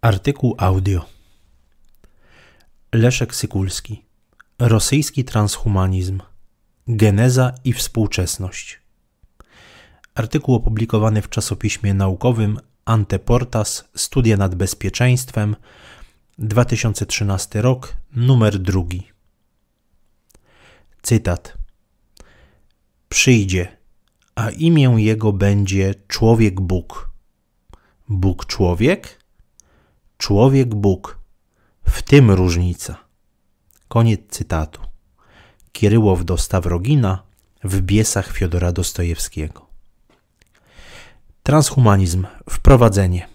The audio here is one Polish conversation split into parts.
Artykuł audio. Leszek Sykulski. Rosyjski transhumanizm. Geneza i współczesność. Artykuł opublikowany w czasopiśmie naukowym Anteportas Studia nad bezpieczeństwem, 2013 rok, numer 2. Cytat. Przyjdzie, a imię jego będzie Człowiek-Bóg. Bóg-człowiek? Człowiek-Bóg. W tym różnica. Koniec cytatu. Kieryłow do Stawrogina w Biesach Fiodora Dostojewskiego. Transhumanizm. Wprowadzenie.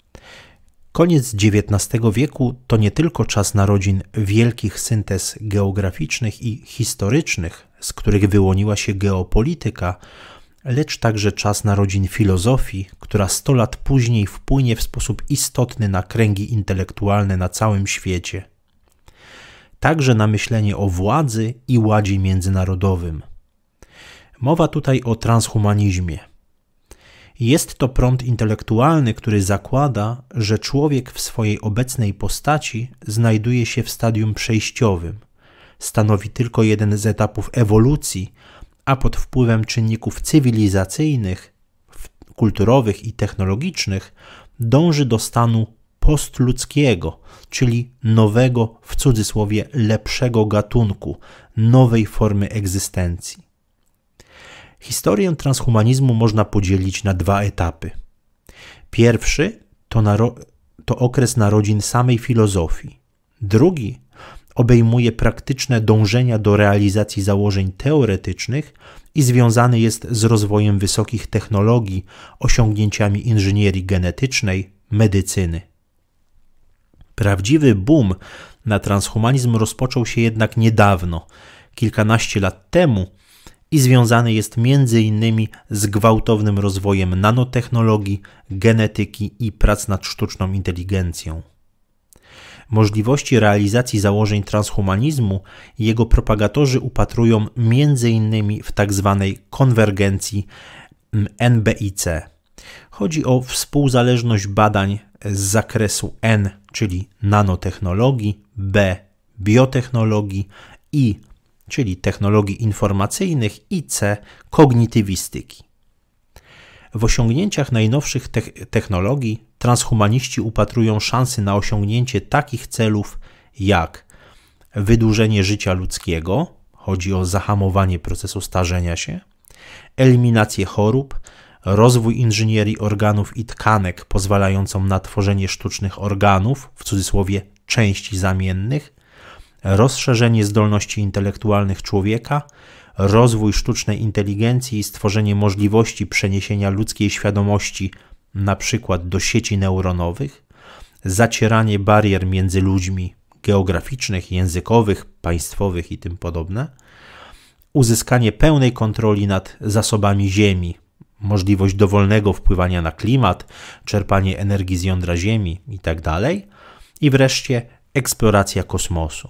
Koniec XIX wieku to nie tylko czas narodzin wielkich syntez geograficznych i historycznych, z których wyłoniła się geopolityka, lecz także czas narodzin filozofii, która 100 lat później wpłynie w sposób istotny na kręgi intelektualne na całym świecie. Także na myślenie o władzy i ładzie międzynarodowym. Mowa tutaj o transhumanizmie. Jest to prąd intelektualny, który zakłada, że człowiek w swojej obecnej postaci znajduje się w stadium przejściowym. Stanowi tylko jeden z etapów ewolucji, a pod wpływem czynników cywilizacyjnych, kulturowych i technologicznych dąży do stanu postludzkiego, czyli nowego, w cudzysłowie, lepszego gatunku, nowej formy egzystencji. Historię transhumanizmu można podzielić na 2 etapy. Pierwszy to okres narodzin samej filozofii. Drugi obejmuje praktyczne dążenia do realizacji założeń teoretycznych i związany jest z rozwojem wysokich technologii, osiągnięciami inżynierii genetycznej, medycyny. Prawdziwy boom na transhumanizm rozpoczął się jednak niedawno, kilkanaście lat temu, i związany jest m.in. z gwałtownym rozwojem nanotechnologii, genetyki i prac nad sztuczną inteligencją. Możliwości realizacji założeń transhumanizmu jego propagatorzy upatrują m.in. w tzw. konwergencji NBIC. Chodzi o współzależność badań z zakresu N, czyli nanotechnologii, B, biotechnologii, I, czyli technologii informacyjnych, i C, kognitywistyki. W osiągnięciach najnowszych technologii transhumaniści upatrują szansy na osiągnięcie takich celów jak wydłużenie życia ludzkiego, chodzi o zahamowanie procesu starzenia się, eliminację chorób, rozwój inżynierii organów i tkanek pozwalającą na tworzenie sztucznych organów, w cudzysłowie części zamiennych, rozszerzenie zdolności intelektualnych człowieka, rozwój sztucznej inteligencji i stworzenie możliwości przeniesienia ludzkiej świadomości np. do sieci neuronowych, zacieranie barier między ludźmi geograficznych, językowych, państwowych i tym podobne, uzyskanie pełnej kontroli nad zasobami Ziemi, możliwość dowolnego wpływania na klimat, czerpanie energii z jądra Ziemi itd. I wreszcie eksploracja kosmosu.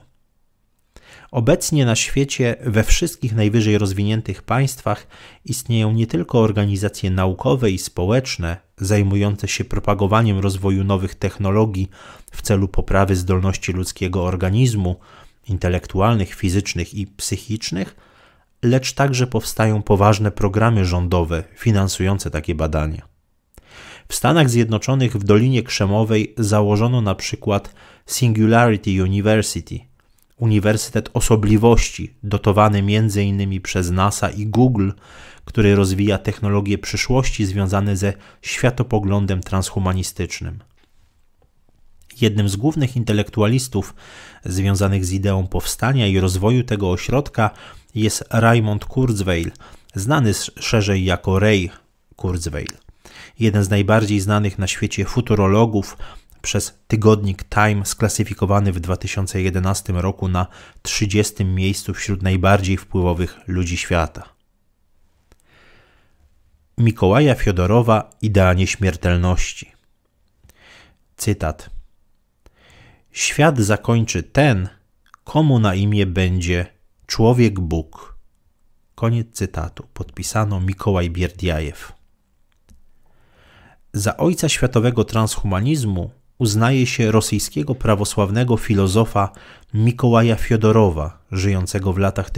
Obecnie na świecie we wszystkich najwyżej rozwiniętych państwach istnieją nie tylko organizacje naukowe i społeczne zajmujące się propagowaniem rozwoju nowych technologii w celu poprawy zdolności ludzkiego organizmu, intelektualnych, fizycznych i psychicznych, lecz także powstają poważne programy rządowe finansujące takie badania. W Stanach Zjednoczonych w Dolinie Krzemowej założono na przykład Singularity University, Uniwersytet Osobliwości, dotowany m.in. przez NASA i Google, który rozwija technologie przyszłości związane ze światopoglądem transhumanistycznym. Jednym z głównych intelektualistów związanych z ideą powstania i rozwoju tego ośrodka jest Raymond Kurzweil, znany szerzej jako Ray Kurzweil. Jeden z najbardziej znanych na świecie futurologów, przez tygodnik Time sklasyfikowany w 2011 roku na 30. miejscu wśród najbardziej wpływowych ludzi świata. Mikołaja Fiodorowa Idea nieśmiertelności. Cytat. Świat zakończy ten, komu na imię będzie Człowiek-Bóg. Koniec cytatu. Podpisano Mikołaj Bierdiajew. Za ojca światowego transhumanizmu uznaje się rosyjskiego prawosławnego filozofa Mikołaja Fiodorowa, żyjącego w latach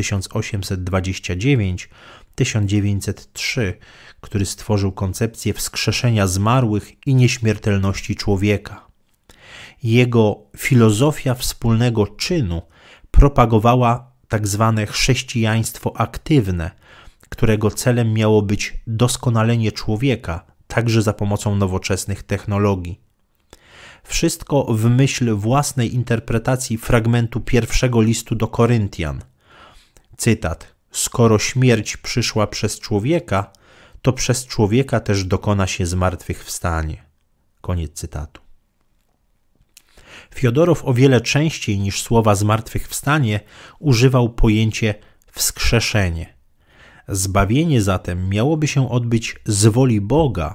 1829-1903, który stworzył koncepcję wskrzeszenia zmarłych i nieśmiertelności człowieka. Jego filozofia wspólnego czynu propagowała tak zwane chrześcijaństwo aktywne, którego celem miało być doskonalenie człowieka, także za pomocą nowoczesnych technologii. Wszystko w myśl własnej interpretacji fragmentu pierwszego listu do Koryntian. Cytat: skoro śmierć przyszła przez człowieka, to przez człowieka też dokona się zmartwychwstanie. Koniec cytatu. Fiodorow o wiele częściej niż słowa zmartwychwstanie używał pojęcie wskrzeszenie. Zbawienie zatem miałoby się odbyć z woli Boga,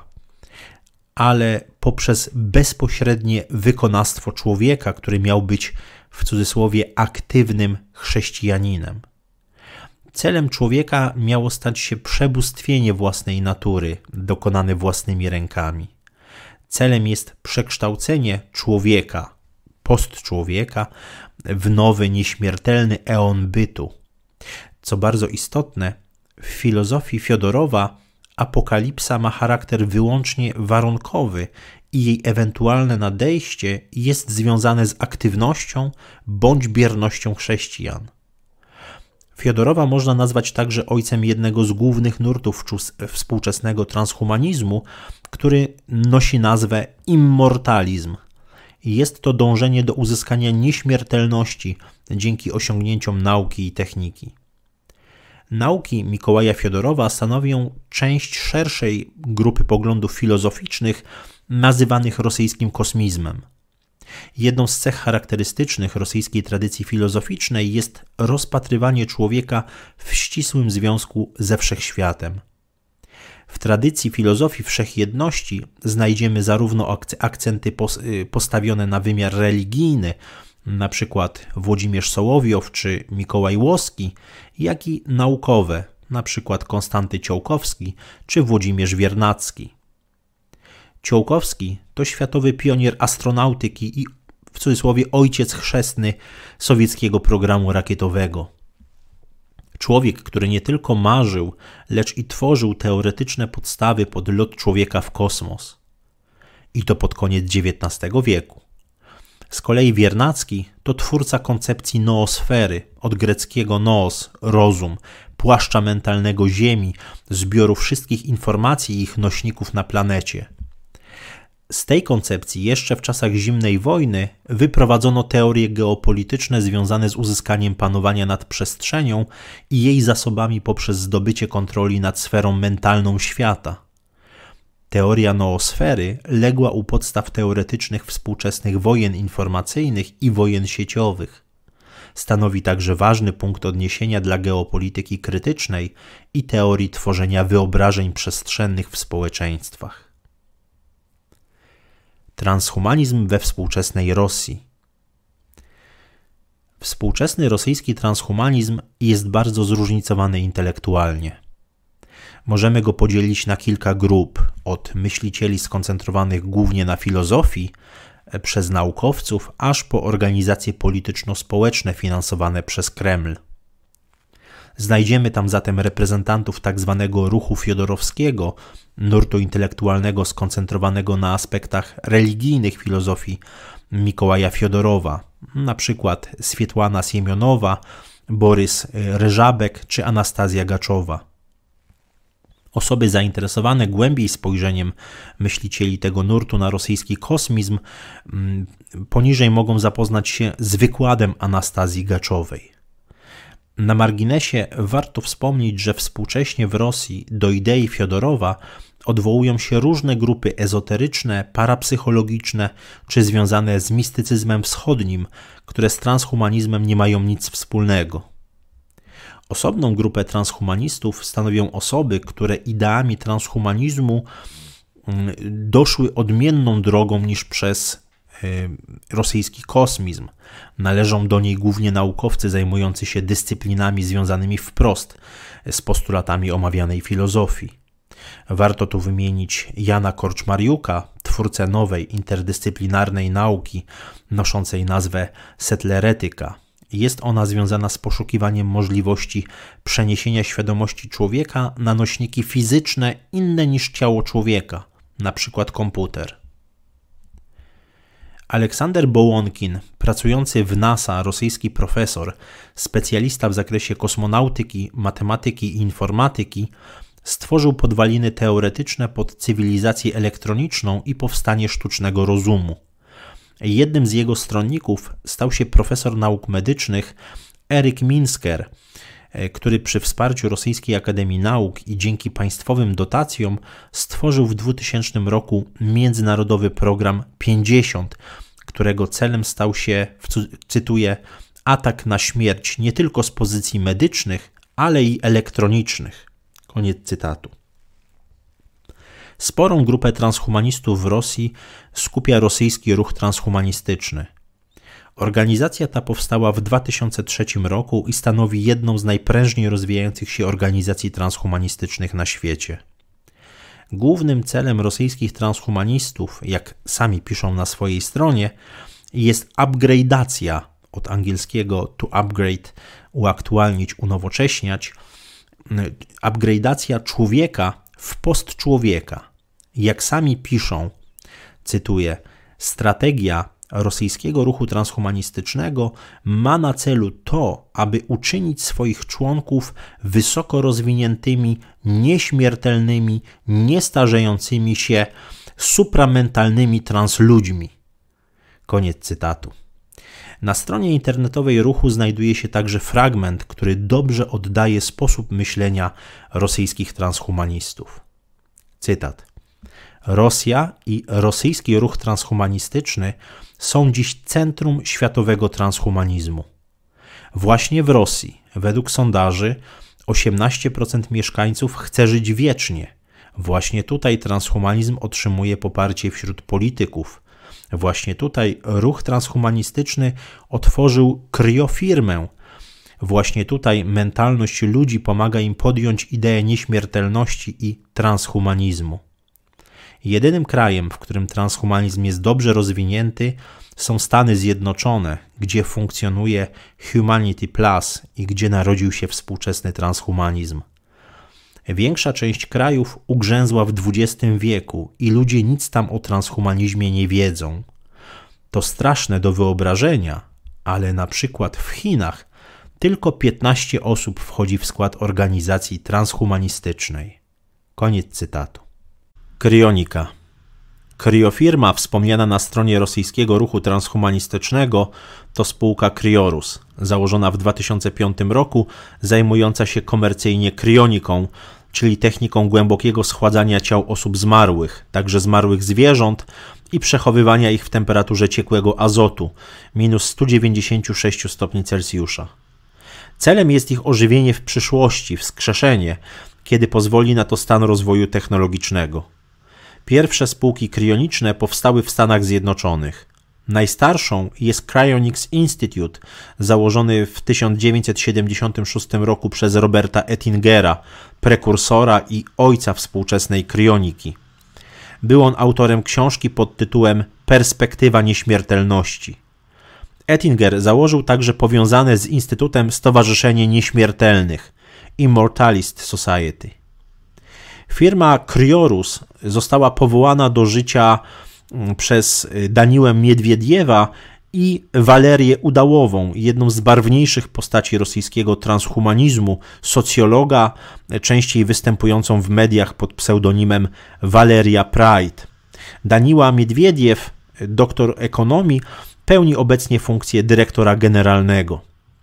ale poprzez bezpośrednie wykonawstwo człowieka, który miał być w cudzysłowie aktywnym chrześcijaninem. Celem człowieka miało stać się przebóstwienie własnej natury, dokonane własnymi rękami. Celem jest przekształcenie człowieka, postczłowieka, w nowy, nieśmiertelny eon bytu. Co bardzo istotne, w filozofii Fiodorowa apokalipsa ma charakter wyłącznie warunkowy i jej ewentualne nadejście jest związane z aktywnością bądź biernością chrześcijan. Fiodorowa można nazwać także ojcem jednego z głównych nurtów współczesnego transhumanizmu, który nosi nazwę immortalizm. Jest to dążenie do uzyskania nieśmiertelności dzięki osiągnięciom nauki i techniki. Nauki Mikołaja Fiodorowa stanowią część szerszej grupy poglądów filozoficznych nazywanych rosyjskim kosmizmem. Jedną z cech charakterystycznych rosyjskiej tradycji filozoficznej jest rozpatrywanie człowieka w ścisłym związku ze wszechświatem. W tradycji filozofii wszechjedności znajdziemy zarówno akcenty postawione na wymiar religijny, na przykład Włodzimierz Sołowiow czy Mikołaj Łoski, jak i naukowe, na przykład Konstanty Ciołkowski czy Włodzimierz Wiernacki. Ciołkowski to światowy pionier astronautyki i w cudzysłowie ojciec chrzestny sowieckiego programu rakietowego. Człowiek, który nie tylko marzył, lecz i tworzył teoretyczne podstawy pod lot człowieka w kosmos. I to pod koniec XIX wieku. Z kolei Wiernacki to twórca koncepcji noosfery, od greckiego noos, rozum, płaszcza mentalnego Ziemi, zbioru wszystkich informacji i ich nośników na planecie. Z tej koncepcji jeszcze w czasach zimnej wojny wyprowadzono teorie geopolityczne związane z uzyskaniem panowania nad przestrzenią i jej zasobami poprzez zdobycie kontroli nad sferą mentalną świata. Teoria noosfery legła u podstaw teoretycznych współczesnych wojen informacyjnych i wojen sieciowych. Stanowi także ważny punkt odniesienia dla geopolityki krytycznej i teorii tworzenia wyobrażeń przestrzennych w społeczeństwach. Transhumanizm we współczesnej Rosji. Współczesny rosyjski transhumanizm jest bardzo zróżnicowany intelektualnie. Możemy go podzielić na kilka grup, od myślicieli skoncentrowanych głównie na filozofii, przez naukowców, aż po organizacje polityczno-społeczne finansowane przez Kreml. Znajdziemy tam zatem reprezentantów tzw. ruchu fiodorowskiego, nurtu intelektualnego skoncentrowanego na aspektach religijnych filozofii Mikołaja Fiodorowa, na przykład Swietłana Siemionowa, Borys Ryżabek czy Anastazja Gaczowa. Osoby zainteresowane głębiej spojrzeniem myślicieli tego nurtu na rosyjski kosmizm poniżej mogą zapoznać się z wykładem Anastazji Gaczowej. Na marginesie warto wspomnieć, że współcześnie w Rosji do idei Fiodorowa odwołują się różne grupy ezoteryczne, parapsychologiczne czy związane z mistycyzmem wschodnim, które z transhumanizmem nie mają nic wspólnego. Osobną grupę transhumanistów stanowią osoby, które ideami transhumanizmu doszły odmienną drogą niż przez rosyjski kosmizm. Należą do niej głównie naukowcy zajmujący się dyscyplinami związanymi wprost z postulatami omawianej filozofii. Warto tu wymienić Jana Korczmariuka, twórcę nowej, interdyscyplinarnej nauki noszącej nazwę settleretyka. Jest ona związana z poszukiwaniem możliwości przeniesienia świadomości człowieka na nośniki fizyczne inne niż ciało człowieka, na przykład komputer. Aleksander Bołonkin, pracujący w NASA, rosyjski profesor, specjalista w zakresie kosmonautyki, matematyki i informatyki, stworzył podwaliny teoretyczne pod cywilizację elektroniczną i powstanie sztucznego rozumu. Jednym z jego stronników stał się profesor nauk medycznych Eryk Minsker, który przy wsparciu Rosyjskiej Akademii Nauk i dzięki państwowym dotacjom stworzył w 2000 roku międzynarodowy program 50, którego celem stał się, cytuję, atak na śmierć nie tylko z pozycji medycznych, ale i elektronicznych. Koniec cytatu. Sporą grupę transhumanistów w Rosji skupia rosyjski ruch transhumanistyczny. Organizacja ta powstała w 2003 roku i stanowi jedną z najprężniej rozwijających się organizacji transhumanistycznych na świecie. Głównym celem rosyjskich transhumanistów, jak sami piszą na swojej stronie, jest upgrade'acja, od angielskiego to upgrade, uaktualnić, unowocześniać, upgrade'acja człowieka w postczłowieka. Jak sami piszą, cytuję, strategia rosyjskiego ruchu transhumanistycznego ma na celu to, aby uczynić swoich członków wysoko rozwiniętymi, nieśmiertelnymi, niestarzejącymi się, supramentalnymi transludźmi. Koniec cytatu. Na stronie internetowej ruchu znajduje się także fragment, który dobrze oddaje sposób myślenia rosyjskich transhumanistów. Cytat. Rosja i rosyjski ruch transhumanistyczny są dziś centrum światowego transhumanizmu. Właśnie w Rosji, według sondaży, 18% mieszkańców chce żyć wiecznie. Właśnie tutaj transhumanizm otrzymuje poparcie wśród polityków. Właśnie tutaj ruch transhumanistyczny otworzył kryofirmę. Właśnie tutaj mentalność ludzi pomaga im podjąć ideę nieśmiertelności i transhumanizmu. Jedynym krajem, w którym transhumanizm jest dobrze rozwinięty, są Stany Zjednoczone, gdzie funkcjonuje Humanity Plus i gdzie narodził się współczesny transhumanizm. Większa część krajów ugrzęzła w XX wieku i ludzie nic tam o transhumanizmie nie wiedzą. To straszne do wyobrażenia, ale na przykład w Chinach tylko 15 osób wchodzi w skład organizacji transhumanistycznej. Koniec cytatu. Kryonika. Kryofirma wspomniana na stronie rosyjskiego ruchu transhumanistycznego to spółka Kryorus, założona w 2005 roku, zajmująca się komercyjnie kryoniką, czyli techniką głębokiego schładzania ciał osób zmarłych, także zmarłych zwierząt i przechowywania ich w temperaturze ciekłego azotu, minus 196 stopni Celsjusza. Celem jest ich ożywienie w przyszłości, wskrzeszenie, kiedy pozwoli na to stan rozwoju technologicznego. Pierwsze spółki kryoniczne powstały w Stanach Zjednoczonych. Najstarszą jest Cryonics Institute, założony w 1976 roku przez Roberta Ettingera, prekursora i ojca współczesnej kryoniki. Był on autorem książki pod tytułem Perspektywa nieśmiertelności. Ettinger założył także powiązane z Instytutem Stowarzyszenie Nieśmiertelnych Immortalist Society. Firma Kryorus została powołana do życia przez Daniłę Miedwiediewa i Walerię Udałową, jedną z barwniejszych postaci rosyjskiego transhumanizmu, socjologa, częściej występującą w mediach pod pseudonimem Valeria Pride. Daniła Miedwiediew, doktor ekonomii, pełni obecnie funkcję dyrektora generalnego.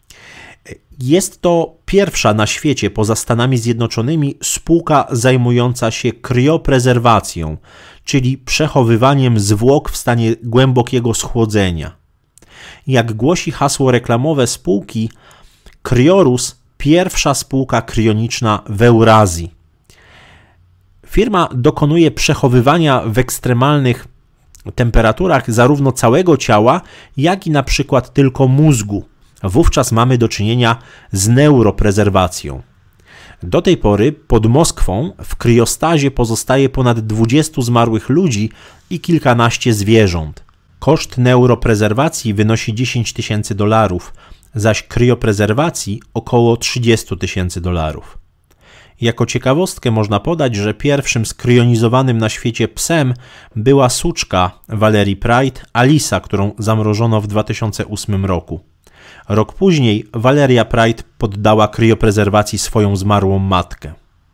Jest to pierwsza na świecie poza Stanami Zjednoczonymi spółka zajmująca się kryoprezerwacją, czyli przechowywaniem zwłok w stanie głębokiego schłodzenia. Jak głosi hasło reklamowe spółki, Kryorus pierwsza spółka kryoniczna w Eurazji. Firma dokonuje przechowywania w ekstremalnych temperaturach zarówno całego ciała, jak i na przykład tylko mózgu. Wówczas mamy do czynienia z neuroprezerwacją. Do tej pory pod Moskwą w kriostazie pozostaje ponad 20 zmarłych ludzi i kilkanaście zwierząt. Koszt neuroprezerwacji wynosi $10,000, zaś krioprezerwacji około $30,000. Jako ciekawostkę można podać, że pierwszym skryonizowanym na świecie psem była suczka Valerie Pride, Alisa, którą zamrożono w 2008 roku. Rok później Valeria Pride poddała krioprezerwacji swoją zmarłą matkę.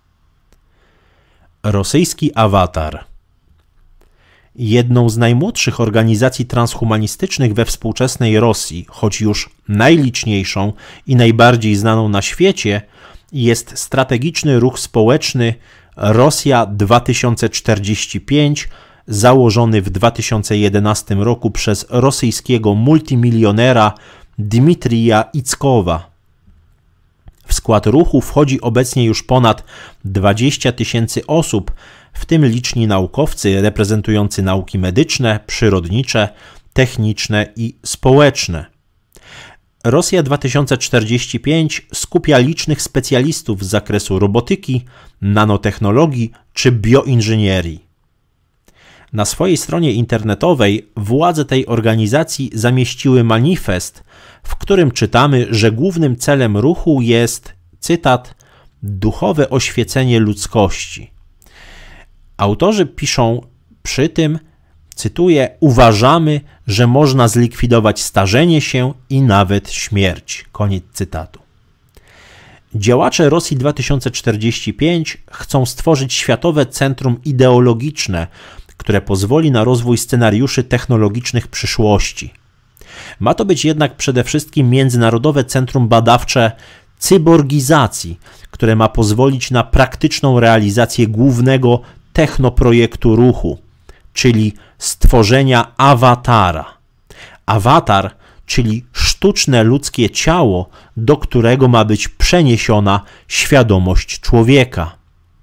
Rosyjski awatar. Jedną z najmłodszych organizacji transhumanistycznych we współczesnej Rosji, choć już najliczniejszą i najbardziej znaną na świecie, jest strategiczny ruch społeczny Rosja 2045, założony w 2011 roku przez rosyjskiego multimilionera Dmitrija Ickowa. W skład ruchu wchodzi obecnie już ponad 20 000 osób, w tym liczni naukowcy reprezentujący nauki medyczne, przyrodnicze, techniczne i społeczne. Rosja 2045 skupia licznych specjalistów z zakresu robotyki, nanotechnologii czy bioinżynierii. Na swojej stronie internetowej władze tej organizacji zamieściły manifest, w którym czytamy, że głównym celem ruchu jest, cytat, duchowe oświecenie ludzkości. Autorzy piszą przy tym, cytuję, uważamy, że można zlikwidować starzenie się i nawet śmierć. Koniec cytatu. Działacze Rosji 2045 chcą stworzyć światowe centrum ideologiczne, które pozwoli na rozwój scenariuszy technologicznych przyszłości. Ma to być jednak przede wszystkim międzynarodowe centrum badawcze cyborgizacji, które ma pozwolić na praktyczną realizację głównego technoprojektu ruchu, czyli stworzenia awatara. Awatar, czyli sztuczne ludzkie ciało, do którego ma być przeniesiona świadomość człowieka.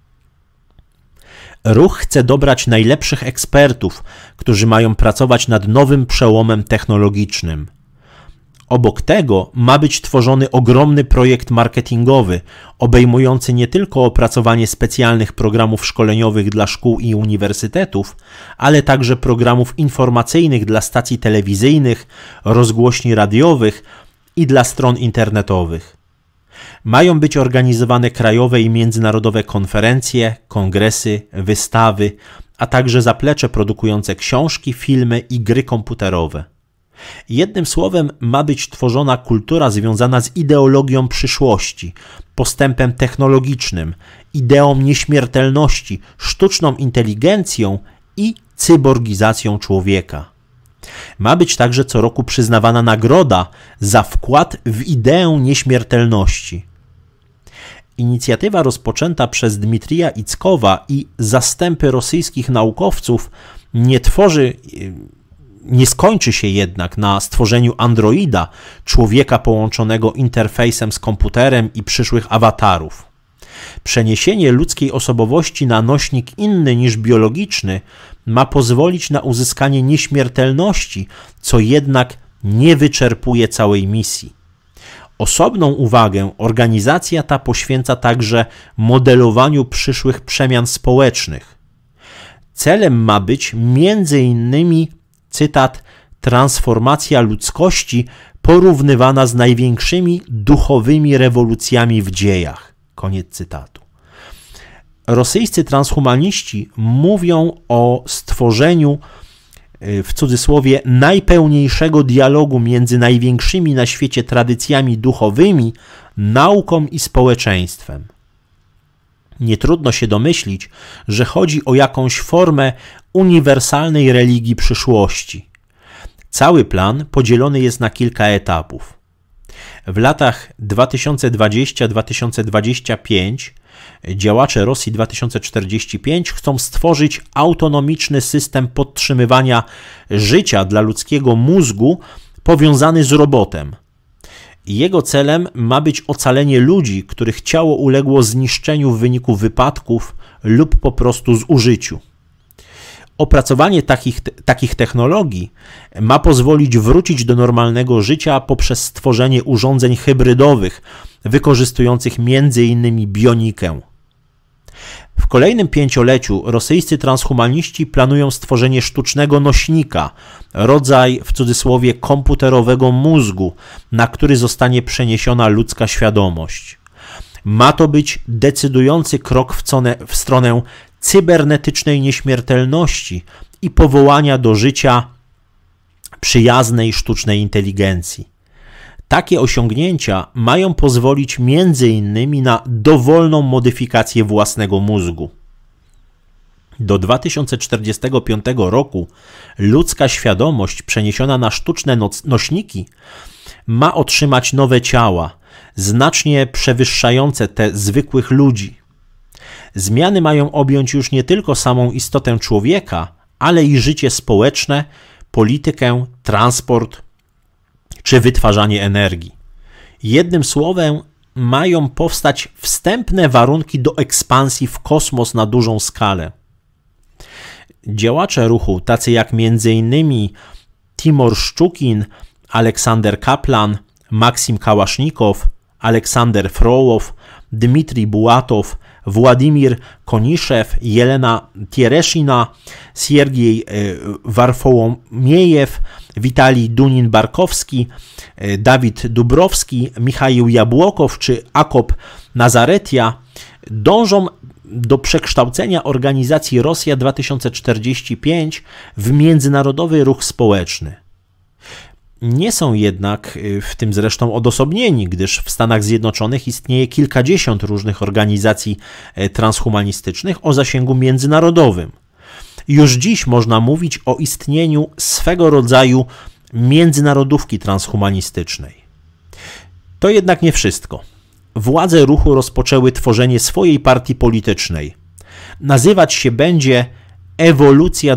Ruch chce dobrać najlepszych ekspertów, którzy mają pracować nad nowym przełomem technologicznym. Obok tego ma być tworzony ogromny projekt marketingowy, obejmujący nie tylko opracowanie specjalnych programów szkoleniowych dla szkół i uniwersytetów, ale także programów informacyjnych dla stacji telewizyjnych, rozgłośni radiowych i dla stron internetowych. Mają być organizowane krajowe i międzynarodowe konferencje, kongresy, wystawy, a także zaplecze produkujące książki, filmy i gry komputerowe. Jednym słowem ma być tworzona kultura związana z ideologią przyszłości, postępem technologicznym, ideą nieśmiertelności, sztuczną inteligencją i cyborgizacją człowieka. Ma być także co roku przyznawana nagroda za wkład w ideę nieśmiertelności. Inicjatywa rozpoczęta przez Dmitrija Ickowa i zastępy rosyjskich naukowców nie skończy się jednak na stworzeniu androida, człowieka połączonego interfejsem z komputerem i przyszłych awatarów. Przeniesienie ludzkiej osobowości na nośnik inny niż biologiczny ma pozwolić na uzyskanie nieśmiertelności, co jednak nie wyczerpuje całej misji. Osobną uwagę organizacja ta poświęca także modelowaniu przyszłych przemian społecznych. Celem ma być m.in. cytat, transformacja ludzkości porównywana z największymi duchowymi rewolucjami w dziejach. Koniec cytatu. Rosyjscy transhumaniści mówią o stworzeniu, w cudzysłowie, najpełniejszego dialogu między największymi na świecie tradycjami duchowymi, nauką i społeczeństwem. Nie trudno się domyślić, że chodzi o jakąś formę uniwersalnej religii przyszłości. Cały plan podzielony jest na kilka etapów. W latach 2020-2025 działacze Rosji 2045 chcą stworzyć autonomiczny system podtrzymywania życia dla ludzkiego mózgu powiązany z robotem. Jego celem ma być ocalenie ludzi, których ciało uległo zniszczeniu w wyniku wypadków lub po prostu zużyciu. Opracowanie takich technologii ma pozwolić wrócić do normalnego życia poprzez stworzenie urządzeń hybrydowych wykorzystujących m.in. bionikę. W kolejnym 5-leciu rosyjscy transhumaniści planują stworzenie sztucznego nośnika, rodzaj w cudzysłowie komputerowego mózgu, na który zostanie przeniesiona ludzka świadomość. Ma to być decydujący krok w stronę cybernetycznej nieśmiertelności i powołania do życia przyjaznej sztucznej inteligencji. Takie osiągnięcia mają pozwolić m.in. na dowolną modyfikację własnego mózgu. Do 2045 roku ludzka świadomość przeniesiona na sztuczne nośniki ma otrzymać nowe ciała, znacznie przewyższające te zwykłych ludzi. Zmiany mają objąć już nie tylko samą istotę człowieka, ale i życie społeczne, politykę, transport czy wytwarzanie energii. Jednym słowem, mają powstać wstępne warunki do ekspansji w kosmos na dużą skalę. Działacze ruchu, tacy jak m.in. Timur Szczukin, Aleksander Kaplan, Maksim Kałasznikow, Aleksander Frołow, Dmitrij Bułatow, Władimir Koniszew, Jelena Tiereszina, Siergiej Warfołomiejew, Witalij Dunin-Barkowski, Dawid Dubrowski, Michał Jabłokow czy Akop Nazaretia dążą do przekształcenia organizacji Rosja 2045 w międzynarodowy ruch społeczny. Nie są jednak w tym zresztą odosobnieni, gdyż w Stanach Zjednoczonych istnieje kilkadziesiąt różnych organizacji transhumanistycznych o zasięgu międzynarodowym. Już dziś można mówić o istnieniu swego rodzaju międzynarodówki transhumanistycznej. To jednak nie wszystko. Władze ruchu rozpoczęły tworzenie swojej partii politycznej. Nazywać się będzie Ewolucja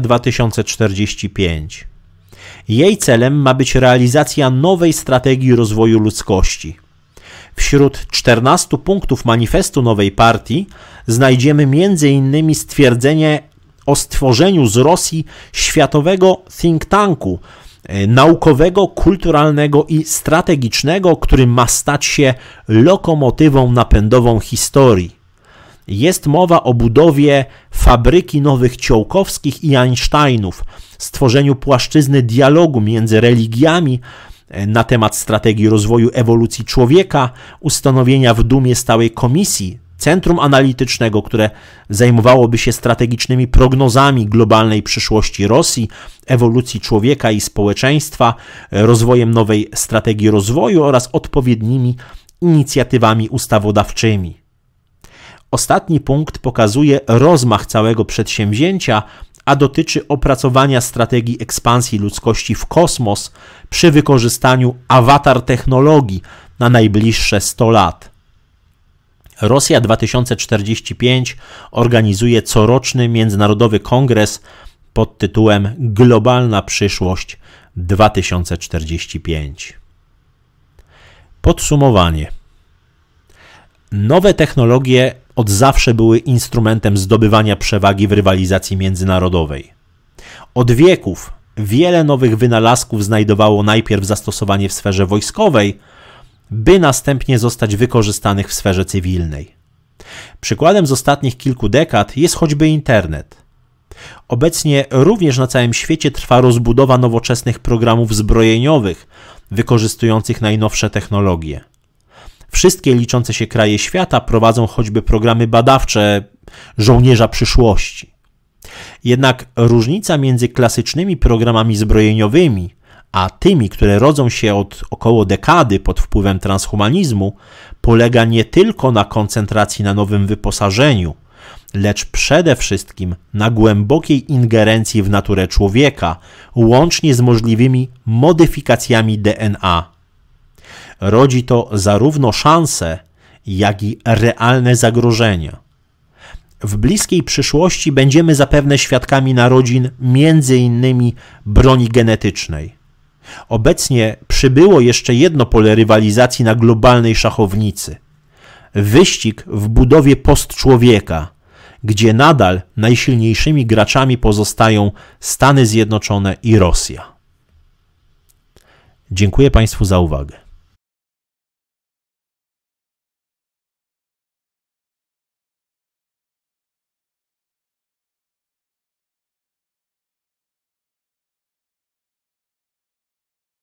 2045. Jej celem ma być realizacja nowej strategii rozwoju ludzkości. Wśród 14 punktów manifestu nowej partii znajdziemy m.in. stwierdzenie o stworzeniu z Rosji światowego think tanku, naukowego, kulturalnego i strategicznego, który ma stać się lokomotywą napędową historii. Jest mowa o budowie fabryki nowych Ciołkowskich i Einsteinów, stworzeniu płaszczyzny dialogu między religiami na temat strategii rozwoju ewolucji człowieka, ustanowienia w Dumie stałej komisji, centrum analitycznego, które zajmowałoby się strategicznymi prognozami globalnej przyszłości Rosji, ewolucji człowieka i społeczeństwa, rozwojem nowej strategii rozwoju oraz odpowiednimi inicjatywami ustawodawczymi. Ostatni punkt pokazuje rozmach całego przedsięwzięcia, a dotyczy opracowania strategii ekspansji ludzkości w kosmos przy wykorzystaniu awatar technologii na najbliższe 100 lat. Rosja 2045 organizuje coroczny międzynarodowy kongres pod tytułem Globalna przyszłość 2045. Podsumowanie. Nowe technologie od zawsze były instrumentem zdobywania przewagi w rywalizacji międzynarodowej. Od wieków wiele nowych wynalazków znajdowało najpierw zastosowanie w sferze wojskowej, by następnie zostać wykorzystanych w sferze cywilnej. Przykładem z ostatnich kilku dekad jest choćby internet. Obecnie również na całym świecie trwa rozbudowa nowoczesnych programów zbrojeniowych wykorzystujących najnowsze technologie. Wszystkie liczące się kraje świata prowadzą choćby programy badawcze żołnierza przyszłości. Jednak różnica między klasycznymi programami zbrojeniowymi a tymi, które rodzą się od około dekady pod wpływem transhumanizmu, polega nie tylko na koncentracji na nowym wyposażeniu, lecz przede wszystkim na głębokiej ingerencji w naturę człowieka, łącznie z możliwymi modyfikacjami DNA. Rodzi to zarówno szanse, jak i realne zagrożenia. W bliskiej przyszłości będziemy zapewne świadkami narodzin m.in. broni genetycznej. Obecnie przybyło jeszcze jedno pole rywalizacji na globalnej szachownicy. Wyścig w budowie postczłowieka, gdzie nadal najsilniejszymi graczami pozostają Stany Zjednoczone i Rosja. Dziękuję Państwu za uwagę.